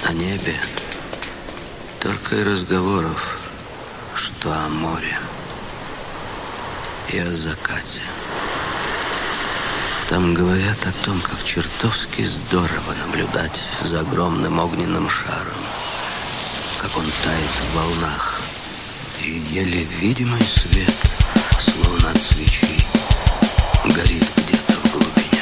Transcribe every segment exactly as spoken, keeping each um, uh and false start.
О небе только и разговоров, что о море и о закате. Там говорят о том, как чертовски здорово наблюдать за огромным огненным шаром, как он тает в волнах, и еле видимый свет, словно от свечи, горит где-то в глубине.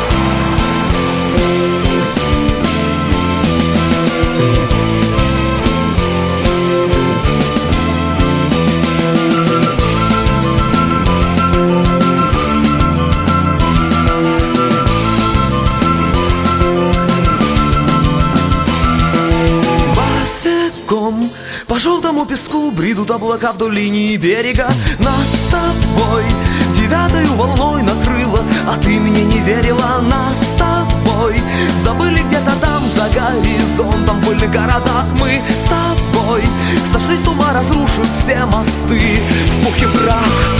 По желтому песку бредут облака вдоль линии берега. Нас с тобой девятою волной накрыло, а ты мне не верила. Нас с тобой забыли где-то там за горизонтом, в пыльных городах. Мы с тобой сошли с ума, разрушив все мосты в пух и прах.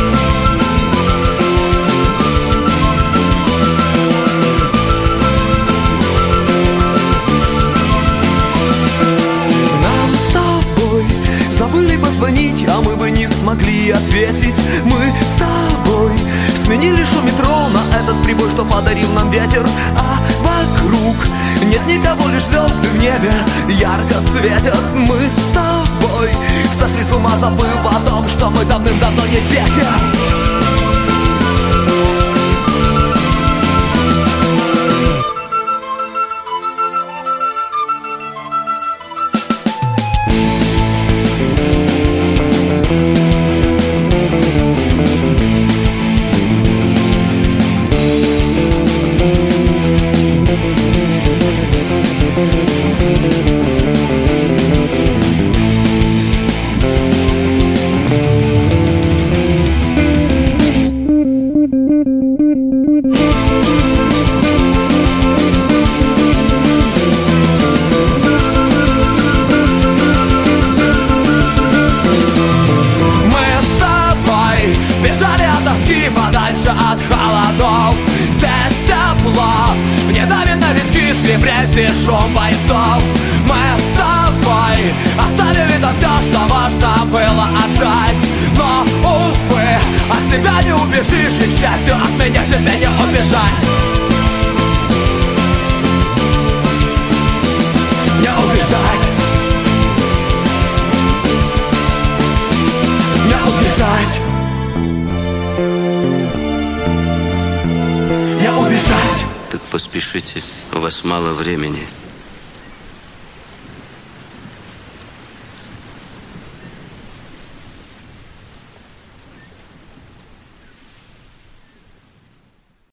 Забыли позвонить, а мы бы не смогли ответить. Мы с тобой сменили шум метро на этот прибой, что подарил нам ветер. А вокруг нет никого, лишь звезды в небе ярко светят. Мы с тобой сошли с ума, забыв о том, что мы давным-давно не дети. Подальше от холодов, здесь тепло, мне давит на виски скрипит и шум поездов. Мы с тобой оставили там все, что можно было отдать. Но, увы, от тебя не убежишь, и, к счастью, от меня тебе не убежать. Не убежать. Не убежать. Не убежать. Так поспешите, у вас мало времени.